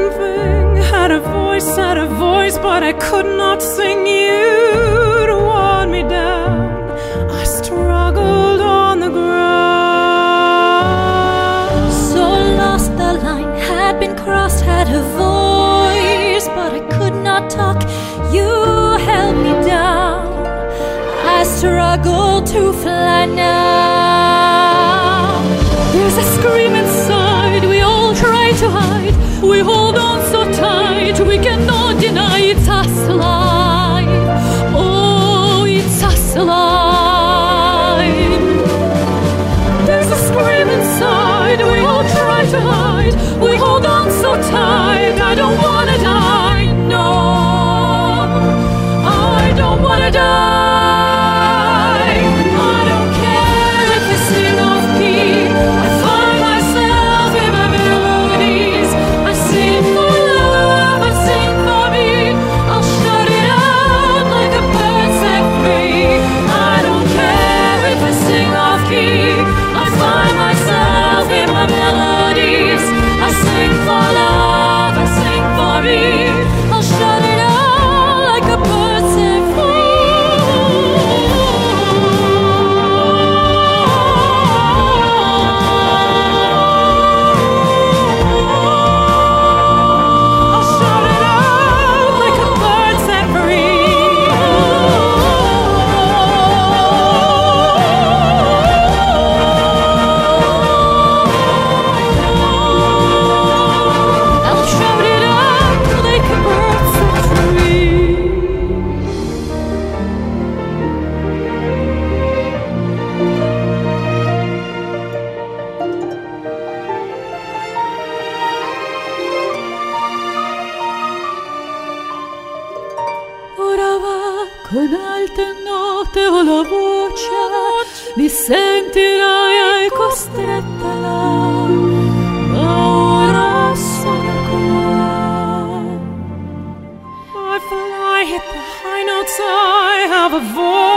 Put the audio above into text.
something, had a voice, but I could not sing. You to warn me down, I struggled on the ground. So lost, the line had been crossed, had a voice, but I could not talk. You held me down, I struggle to fly now. There's a scream inside, we all try to hide. We hold on so tight, we cannot deny it's us alive. Oh, it's us alive. There's a scream inside, we all try to hide. We hold on so tight, I don't wanna die, no, I don't wanna die. Con alte note o la voce mi sentirai, hai costretta là, ma ora sono qua. I fly, hit the high notes, I have a voice.